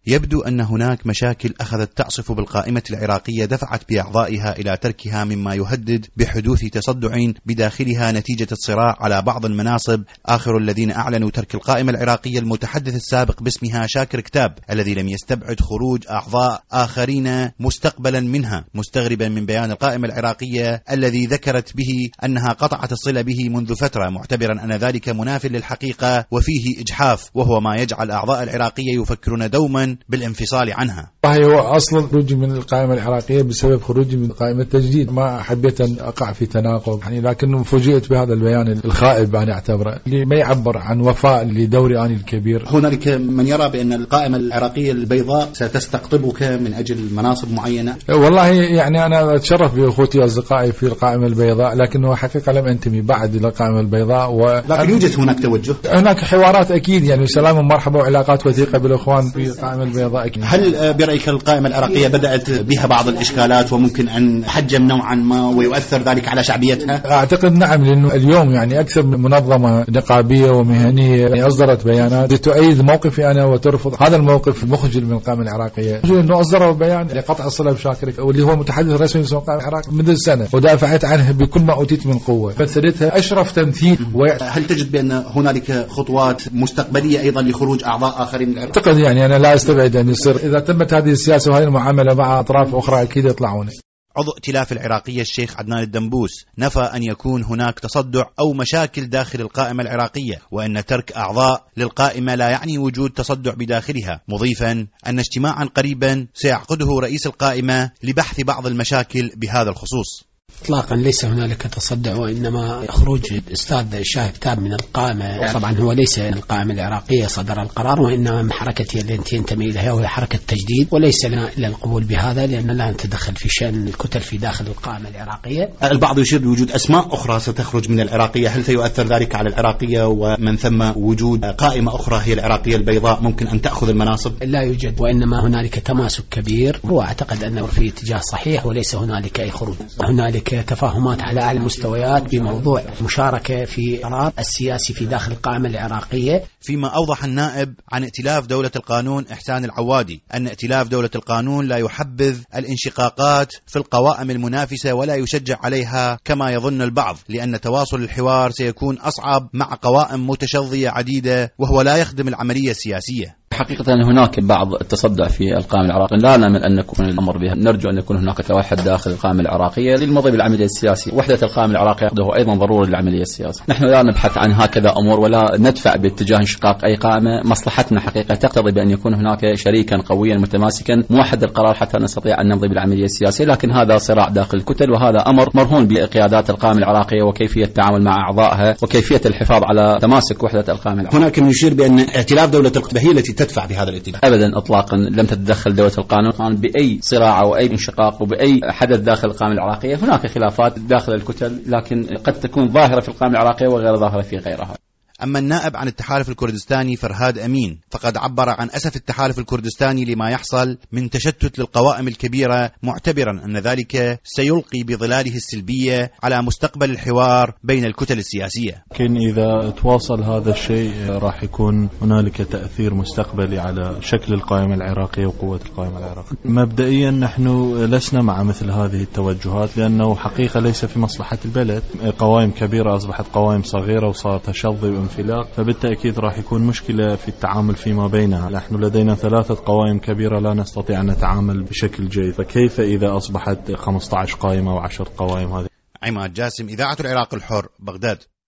يبدو أن هناك مشاكل أخذت تعصف بالقائمة العراقية دفعت بأعضائها إلى تركها، مما يهدد بحدوث تصدع بداخلها نتيجة الصراع على بعض المناصب. آخر الذين أعلنوا ترك القائمة العراقية المتحدث السابق باسمها شاكر كتاب، الذي لم يستبعد خروج أعضاء آخرين مستقبلا منها، مستغربا من بيان القائمة العراقية الذي ذكرت به أنها قطعت الصلة به منذ فترة، معتبرا أن ذلك مناف للحقيقة وفيه إجحاف، وهو ما يجعل أعضاء العراقية يفكرون دوما بالانفصال عنها. هو أصلا خروجي من القائمة العراقية بسبب خروجي من قائمة التجديد، ما حبيت أن أقع في تناقض يعني، لكن فوجئت بهذا البيان الخائب أنا أعتبره، اللي ما يعبر عن وفاء لدوري أنا الكبير. هنالك من يرى بأن القائمة العراقية البيضاء ستستقطبك من أجل مناصب معينة. والله يعني أنا أتشرف بأخوتي وأصدقائي في القائمة البيضاء، لكنه حقيقة لم أنتمي بعد إلى القائمة البيضاء. لكن يوجد هناك توجه، هناك حوارات أكيد يعني، سلام ومرحبا وعلاقات وثيقة بالإخوان في القائمة البيضاء أكيد. هل برأيك القائمة العراقية بدأت بها بعض الإشكالات وممكن أن حجم نوعا ما ويؤثر ذلك على شعبيتها؟ أعتقد نعم، لأنه اليوم يعني أكثر من منظمة نقابية ومهنية يعني أصدرت بيانات تؤيد موقفي أنا وترفض هذا الموقف المخجل من القائمة العراقية، أنه أصدروا بيان لقطع الصلة بشاكر واللي هو متحدث رسمي باسم القائمة العراقية منذ سنة، ودافعت عنه بكل ما أوتيت من قوة، مثلتها أشرف تمثيل. هل تجد بأن هنالك خطوات مستقبلية أيضا لخروج أعضاء آخرين من العراق؟ أعتقد يعني أنا لا أستبعد أن يصير إذا تمت هذه السياسة وهذه المعاملة مع أطراف أخرى أكيد يطلعون. عضو ائتلاف العراقية الشيخ عدنان الدنبوس نفى أن يكون هناك تصدع أو مشاكل داخل القائمة العراقية، وأن ترك أعضاء للقائمة لا يعني وجود تصدع بداخلها، مضيفا أن اجتماعا قريبا سيعقده رئيس القائمة لبحث بعض المشاكل بهذا الخصوص. إطلاقا ليس هنالك تصدع، وإنما خروج الأستاذ شاكر كتاب من القائمة، طبعا هو ليس من القائمة العراقية صدر القرار، وإنما من حركتي التي ينتمي إليها وهي حركة التجديد، وليس لنا إلا القبول بهذا لأن لا نتدخل في شأن الكتل في داخل القائمة العراقية. البعض يشير لوجود أسماء أخرى ستخرج من العراقية، هل سيؤثر ذلك على العراقية ومن ثم وجود قائمة أخرى هي العراقية البيضاء ممكن أن تأخذ المناصب؟ لا يوجد، وإنما هنالك تماسك كبير، وأعتقد أنه في اتجاه صحيح وليس هنالك أي خروج. هنالك تفاهمات على أعلى المستويات بموضوع مشاركة في القرار السياسي في داخل القائمة العراقية. فيما أوضح النائب عن ائتلاف دولة القانون إحسان العوادي أن ائتلاف دولة القانون لا يحبذ الانشقاقات في القوائم المنافسة ولا يشجع عليها كما يظن البعض، لأن تواصل الحوار سيكون أصعب مع قوائم متشظية عديدة وهو لا يخدم العملية السياسية. حقيقة هناك بعض التصدع في القائمة العراقية، لا نأمل أن نكون الأمر بها، نرجو أن يكون هناك توحد داخل القائمة العراقية للمضي بالعملية السياسية. وحدة القائمة العراقية هو أيضا ضروري للعملية السياسية. نحن لا نبحث عن هكذا أمور ولا ندفع باتجاه انشقاق أي قائمة، مصلحتنا حقيقة تقتضي بأن يكون هناك شريكا قويا متماسكا موحد القرار حتى نستطيع أن نمضي بالعملية السياسية، لكن هذا صراع داخل الكتل، وهذا أمر مرهون بقيادات القائمة العراقية وكيفية التعامل مع أعضائها وكيفية الحفاظ على تماسك وحدة القائمة العراقية. هناك من يشير بأن ائتلاف دولة القانون هي التي تدفع بهذا الائتلاف. أبدا إطلاقا لم تتدخل دولة القانون بأي صراع أو أي انشقاق وبأي حدث داخل القائمة العراقية. هناك خلافات داخل الكتل لكن قد تكون ظاهرة في القائمة العراقية وغير ظاهرة في غيرها. أما النائب عن التحالف الكردستاني فرهاد أمين فقد عبر عن أسف التحالف الكردستاني لما يحصل من تشتت للقوائم الكبيرة، معتبرا أن ذلك سيلقي بظلاله السلبية على مستقبل الحوار بين الكتل السياسية. لكن إذا تواصل هذا الشيء راح يكون هنالك تأثير مستقبلي على شكل القائمة العراقية وقوة القائمة العراقية. مبدئيا نحن لسنا مع مثل هذه التوجهات، لأنه حقيقة ليس في مصلحة البلد. قوائم كبيرة أصبحت قوائم صغيرة وصار تشظي انفلاق، فبالتأكيد راح يكون مشكلة في التعامل فيما بينها. نحن لدينا 3 قوائم كبيرة لا نستطيع أن نتعامل بشكل جيد، فكيف إذا أصبحت 15 قائمة و10 قوائم؟ هذه عماد جاسم، إذاعة العراق الحر، بغداد.